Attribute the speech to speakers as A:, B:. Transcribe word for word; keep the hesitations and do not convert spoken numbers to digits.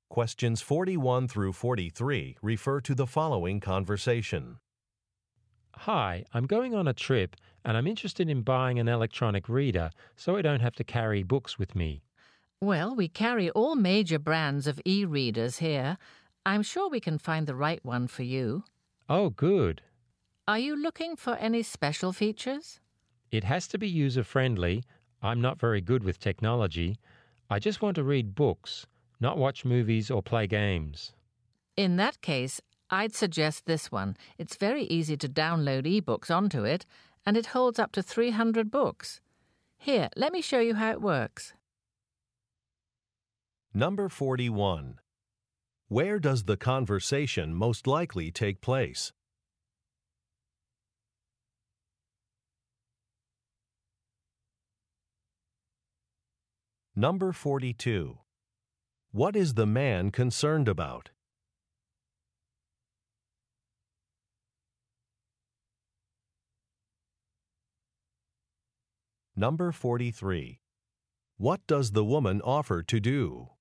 A: Questions forty-one through forty-three refer to the following conversation.
B: Hi, I'm going on a trip and I'm interested in buying an electronic reader so I don't have to carry books with me.
C: Well, we carry all major brands of e-readers here. I'm sure we can find the right one for you.
B: Oh, good.
C: Are you looking for any special features?
B: It has to be user-friendly. I'm not very good with technology. I just want to read books, not watch movies or play games.
C: In that case, I'd suggest this one. It's very easy to download ebooks onto it, and it holds up to three hundred books. Here, let me show you how it works.
A: Number forty-one. Where does the conversation most likely take place? Number forty-two. What is the man concerned about? Number forty-three. What does the woman offer to do?